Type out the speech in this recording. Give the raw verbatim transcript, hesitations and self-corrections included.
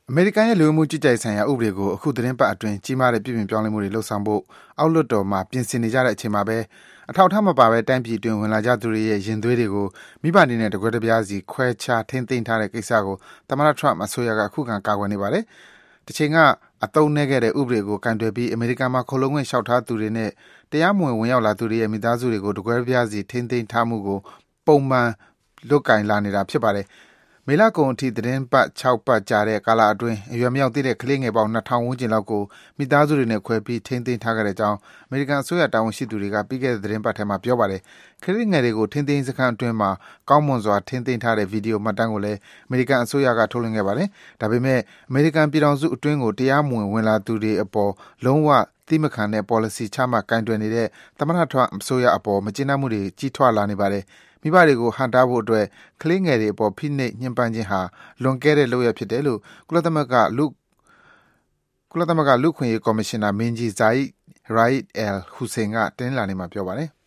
အမေရိကန်ရဲ့လူဝင်မှုကြီးကြပ်ရေးဆိုင်ရာဥပဒေကိုအခုသတင်းပတ်အတွင်းကြီးမားတဲ့ပြည်ပြင်ပြောင်းလဲမှုတွေလှုပ်ဆောင်ဖို့အောက်လွှတ်တော်မှာပြင်ဆင်နေကြတဲ့အချိန်မှာပဲအထောက်အထားမပါဘဲတိုင်းပြည်အတွင်းဝင်လာကြသူတွေရဲ့ရင်သွေးတွေကိုမိဘတွေနဲ့တကွဲတပြားစီခွဲခြားထိန်းသိမ်းထားတဲ့ကိစ္စကိုသမ္မတ Trump အစိုးရကအခုခံကာကွယ်နေပါတယ်။တစ်ချိန်ကအသုံးနည်းခဲ့တဲ့ဥပဒေကိုကင်တွယ်ပြီးအမေရိကန်မှာခိုလုံခွင့်လျှောက်ထားသူတွေနဲ့တရားမဝင်ဝင်ရောက်လာသူတွေရဲ့မိသားစုတွေကိုတကွဲတပြားစီထိန်းသိမ်းထားမှုကိုပုံမှန်လုပ်ကင်လာနေတာဖြစ်ပါတယ်။မေလကုန်အထိသတင်းပတ်၆ပတ်ကြာတဲ့ကာလအတွင်းအရွယ်မရောက်သေးတဲ့ကလေးငယ်ပေါင်း၂ထောင်ဝန်းကျင်လောက်ကိုမိသားစုတွေနဲ့ခွဲပြီးထိန်းသိမ်းထားခဲ့တဲ့အကြောင်းအမေရိကန်အစိုးရတာဝန်ရှိသူတွေကပြီးခဲ့တဲ့သတင်းပတ်ထဲမှာပြောပါတယ်။ကလေးငယ်တွေကိုထိန်းသိမ်းစခန်းအတွင်းမှာကောင်းမွန်စွာထိန်းသိမ်းထားတဲ့ဗီဒီယိုမှတ်တမ်းကိုလည်းအမေရိကန်အစိုးရကထုတ်လွှင့်ခဲ့ပါတယ်။ဒါပေမဲ့အမေရိကန်ပြည်ထောင်စုအတွင်းကိုတရားမဝင်ဝင်လာသူတွေအပေါ်လုံးဝသီးမခံတဲ့ policy ချမှတ်ကိုင်တွယ်နေတဲ့သမ္မတ Trump အစိုးရအပေါ်မကျေနပ်မှုတွေကြီးထွားလာနေပါတယ်။မိဘတွေကိုဟန့်တားဖို့အတွက်ကလေးငယ်တွေအပေါ်ဖိနှိပ်ညှဉ်းပန်းခြင်းဟာလွန်ကဲတဲ့လုပ်ရပ်ဖြစ်တယ်လို့ကုလသမဂ္ဂလူကုလသမဂ္ဂလူ့အခွင့်အရေးကော်မရှင်နာမင်းကြီး Zeid Ra'ad al-Hussein ကတနင်္လာနေ့မှာပြောပါတယ်။